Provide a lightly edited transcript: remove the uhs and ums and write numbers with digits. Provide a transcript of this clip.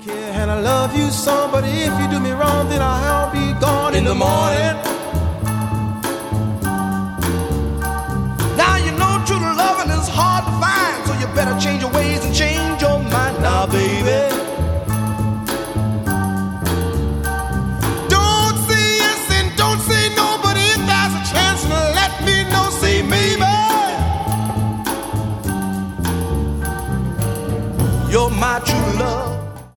And I love you so, but if you do me wrong, then I'll be gone in the morning.